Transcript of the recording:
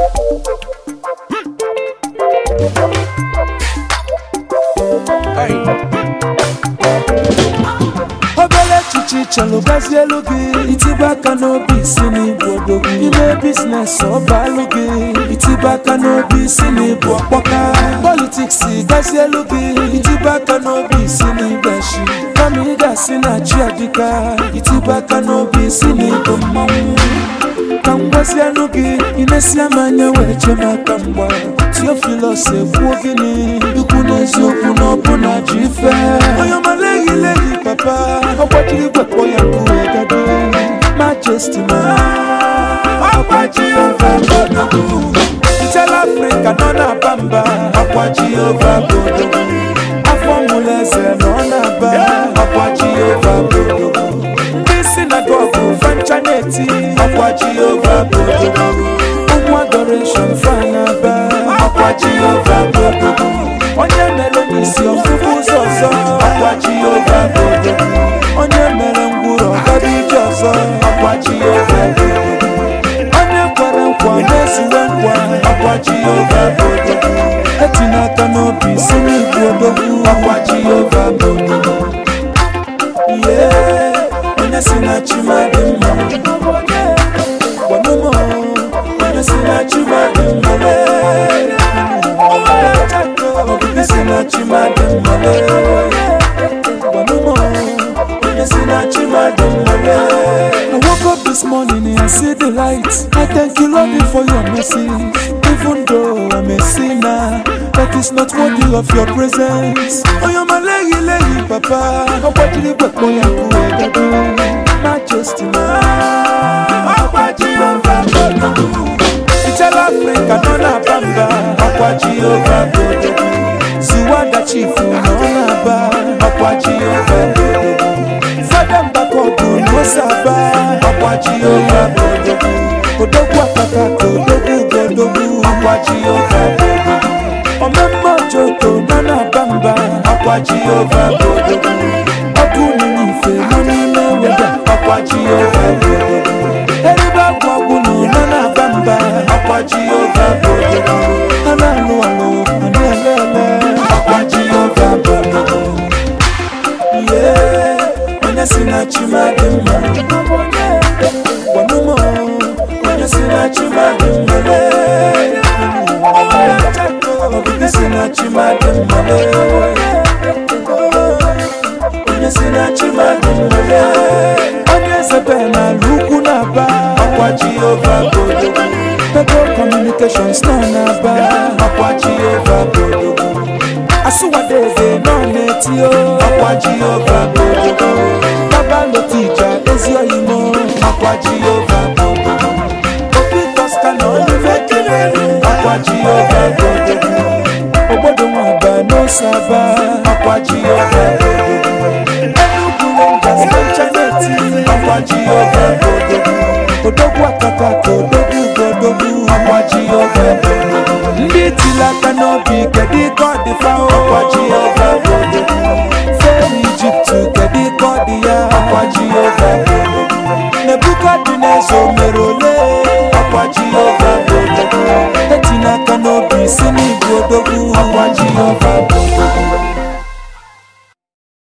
Obele chichi chalo gazielu gi itibaka n'obi si n'ibu odogwu ime business ọbalụ gị itibaka n'obi si n'ibu ọkpọka politics gazielu gị itibaka n'obi si n'ibeshi kama ị ga-asị na chi adịka itibaka n'obi si n'ibu mmanwụ ka ngwazielu gị inesi amanya wee chemaka mgba Theophilus ekwuo gịnị ikwu n'eziokwu na ọbụna ji ife onye ọmaleghị papa ọgbajiri gwekpọ ya kwuo gado Majesty ma ọgbaji ova bodogu Itel Africa nọ na-aba mba ọgbaji ova bodogu afọ mụlụ eze nọ na-aba ọgbaji ova bodogu ndị sinagogu fanchaneti ọgbaji ova bodogu ụmụ adoration fanaba ọgbaji ova bodogu onye mere n'isi ọfụfụ ụzọ ọzọ ọgbaji ova bodogu onye mere ngwụrụ ọgaba ije ọzọ ọgbaji ova bodogu onye kwere nkwa na-ezuwe nkwa ọgbaji ova bodogu etinye aka n'obi si n'igwe odogwu ọgbaji ova bodogu onye si na chima dị mma gwanụmọ onye si na chima dị mma obibi si na chima dị mma gwanụmọ onye si na chima dị mma. I woke up this morning and I see the light. I thank you Lord for your mercy. Even though I'm a sinner that is not worthy of your presence. Oh, you're my lady, papa. Oh, what did you get for your Majesty, Akwaji over Bodogu. Itel Africa, Nona Bamba. Akwaji over Bodogu. Ziwanda Chifu, Nona Ba. Akwaji over Bodogu. Fadam Bakogu, Nosaba. Akwaji over Bodogu. Kodogu Akaka, Kodogu, Akwaji over Bodogu. Omembo Joko, Nona Bamba. Akwaji over Bodogu. Akuni Nife, Nona Weda. Akwaji over Bodogu. Eriba Kwagunu, Nona Bamba. Akwaji over Bodogu. Alo, Anelele. Akwaji over Bodogu. Onye si na chima dị mma gwanụmọ onye si na chima dị mma obibi si na chima dị mma onye si na chima dị mma onye zebe na lukwu na-aba Akwaji ova Bodogu Petro Communications nọ na-aba Akwaji ova Bodogu Asuwadeze nọ n'etio Akwaji ova Bodogu Baba Lotija ezi oyimo Akwaji ova Bodogu Obi Tosca nọ n'Ifekirelu Akwaji ova Bodogu Obodo Nwaba n'Osaba Akwaji ova Bodogu Enugu Rangers Fanchaneti Akwaji ova Bodogu Odogwu Akaka Kodogu Akwaji ova Bodogu ndị tilaka n'obi kedu ka ọ dị fa Akwaji ova Bodogu Fere Egypt kedu ka ọ dị ya Akwaji ova Bodogu Nebukadneza mere